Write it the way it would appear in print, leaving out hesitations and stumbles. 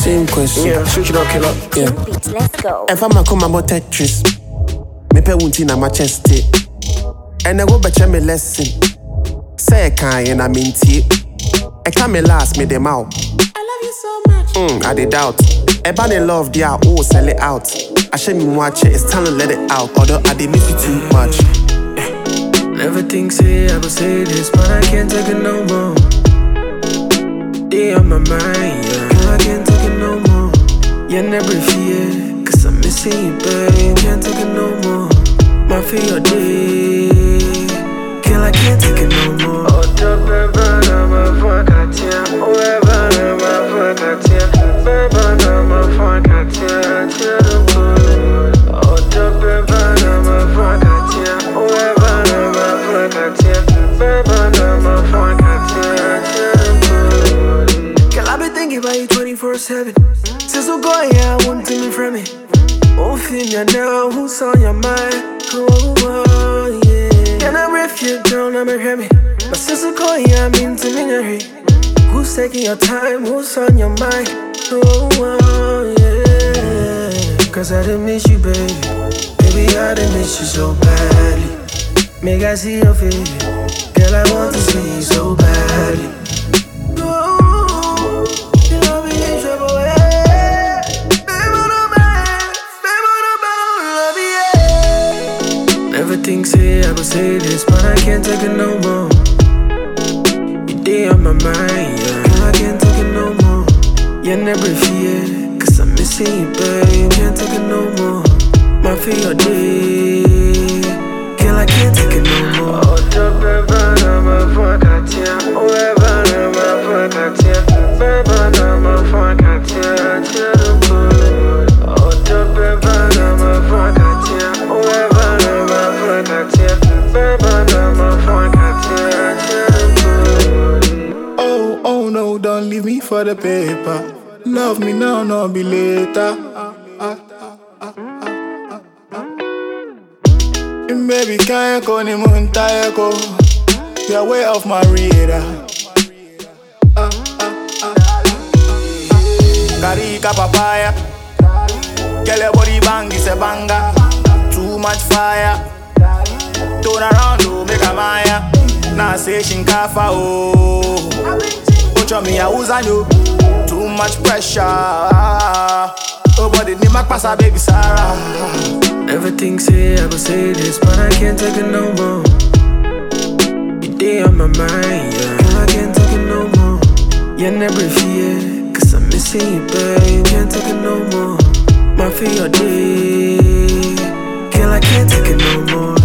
Same question. Yeah, switch it up, killer. Yeah. Let's go. If I'm a come about Tetris, me pe wunti na my chest it. And I go back me lesson. Say I can't and I mean it. I can't me last me them out. I love you so much. I did doubt. Everybody love they are all sell it out. I shouldn't watch it, it's time to let it out. Although I did miss you too much. Never think say I would say this, but I can't take it no more. They on my mind, yeah. I can't take it no more. You never fear, cause I'm missing you, babe. Can't take it no more. My feel your day, girl, I can't take it no more. Oh, drop it, but I'm a fuck at ya. Oh, I'm a fuck at ya. Baby, I'm a fuck at ya. Oh, drop it, but I'm a fuck at ya. Oh, I'm a fuck at ya. Baby, I'm a fuck at ya. Girl, I be thinking about you 24/7. Since we go, yeah, I won't take me from me. Oh, feel you now, who's on your mind? Oh, yeah. Can I refuge down, I'm a heavy. My sister call you, I'm into me. Who's taking your time? Who's on your mind? Oh, yeah. Cause I didn't miss you, baby. Baby, I didn't miss you so badly. Make I see your face. Girl, I want to see you so badly. Oh, you love me in trouble, yeah. Baby, no man, love me, yeah. Never think say I would say this, but I can't take it no more. You day on my mind, yeah. I can't take it no more. You never fear, cause I'm missing you, babe. Can't take it no more. My feel your day, girl, I can't take it no more. Oh, drop it, but I'm a fuck at ya. Oh, I'm a fuck at ya. Baby, I'm a fuck at ya. Oh, drop it, but I'm a fuck at ya. Oh, I'm a fuck at ya. Baby, I'm a fuck at ya. Oh no, don't leave me for the paper. Love me now, not be later. Baby, can't go ni muntayako. You're way off my radar. Karika papaya. Girl, your body bang is a banger. Too much fire. Turn around, oh, make a maya. Now say shinkafa, oh. Put on me, I was on you. Too much pressure. Oh, but it need my passa, baby Sarah. Never think say I would say this, but I can't take it no more. You day on my mind, yeah. I can't take it no more. You never fear, cause I'm missing you, babe. Can't take it no more. My feel your day, girl, I can't take it no more.